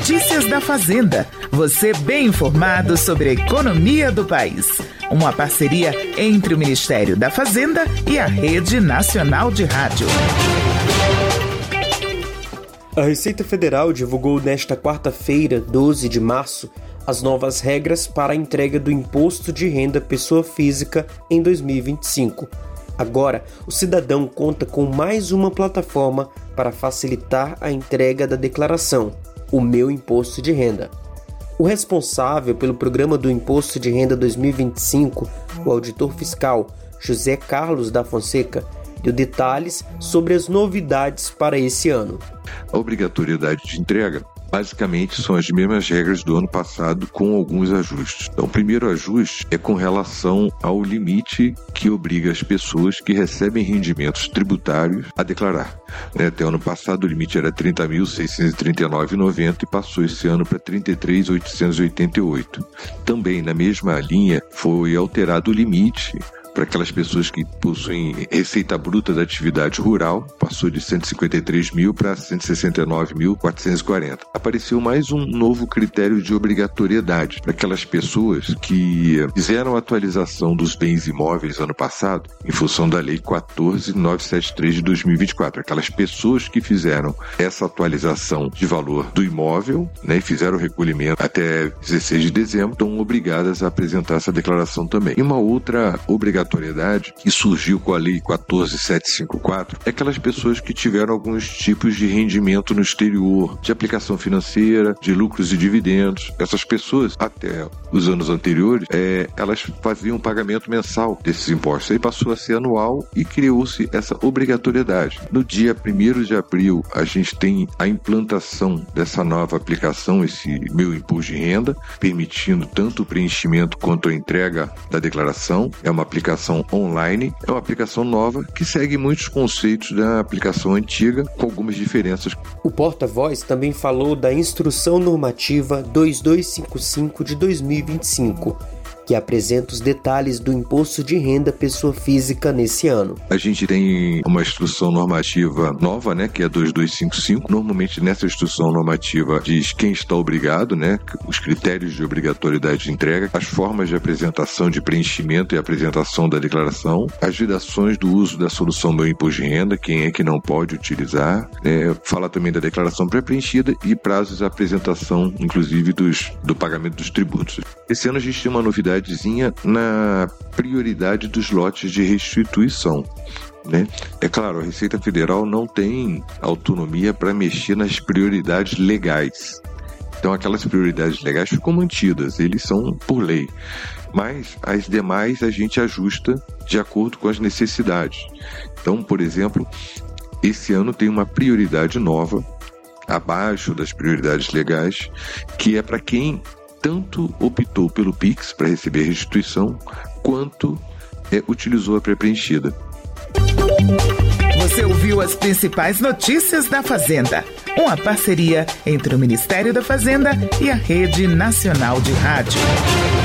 Notícias da Fazenda. Você bem informado sobre a economia do país. Uma parceria entre o Ministério da Fazenda e a Rede Nacional de Rádio. A Receita Federal divulgou nesta quarta-feira, 12 de março, as novas regras para a entrega do Imposto de Renda Pessoa Física em 2025. Agora, o cidadão conta com mais uma plataforma para facilitar a entrega da declaração, o Meu Imposto de Renda. O responsável pelo programa do Imposto de Renda 2025, o auditor fiscal José Carlos da Fonseca, deu detalhes sobre as novidades para esse ano. A obrigatoriedade de entrega basicamente são as mesmas regras do ano passado, com alguns ajustes. Então, o primeiro ajuste é com relação ao limite que obriga as pessoas que recebem rendimentos tributários a declarar. Até o ano passado o limite era R$ 30.639,90 e passou esse ano para R$ 33.888. Também na mesma linha foi alterado o limite para aquelas pessoas que possuem receita bruta da atividade rural, passou de 153 mil para 169.440. Apareceu mais um novo critério de obrigatoriedade para aquelas pessoas que fizeram a atualização dos bens imóveis ano passado, em função da Lei 14.973 de 2024. Aquelas pessoas que fizeram essa atualização de valor do imóvel, e fizeram o recolhimento até 16 de dezembro, estão obrigadas a apresentar essa declaração também. E uma outra obrigatoriedade que surgiu com a Lei 14.754 é aquelas pessoas que tiveram alguns tipos de rendimento no exterior, de aplicação financeira, de lucros e dividendos. Essas pessoas, até os anos anteriores, elas faziam pagamento mensal desses impostos. Aí passou a ser anual e criou-se essa obrigatoriedade. No dia 1º de abril, a gente tem a implantação dessa nova aplicação, esse Meu Imposto de Renda, permitindo tanto o preenchimento quanto a entrega da declaração. É uma aplicação online, é uma aplicação nova que segue muitos conceitos da aplicação antiga, com algumas diferenças. O porta-voz também falou da Instrução Normativa 2255 de 2025, que apresenta os detalhes do Imposto de Renda Pessoa Física nesse ano. A gente tem uma instrução normativa nova, que é a 2255. Normalmente nessa instrução normativa diz quem está obrigado, os critérios de obrigatoriedade de entrega, as formas de apresentação, de preenchimento e apresentação da declaração, as vedações do uso da solução Meu Imposto de Renda, quem é que não pode utilizar, fala também da declaração pré-preenchida e prazos de apresentação, inclusive do pagamento dos tributos. Esse ano a gente tem uma novidade na prioridade dos lotes de restituição. É claro, a Receita Federal não tem autonomia para mexer nas prioridades legais. Então aquelas prioridades legais ficam mantidas, eles são por lei. Mas as demais a gente ajusta de acordo com as necessidades. Então, por exemplo, esse ano tem uma prioridade nova, abaixo das prioridades legais, que é para quem tanto optou pelo Pix para receber restituição, quanto utilizou a pré-preenchida. Você ouviu as principais notícias da Fazenda, uma parceria entre o Ministério da Fazenda e a Rede Nacional de Rádio.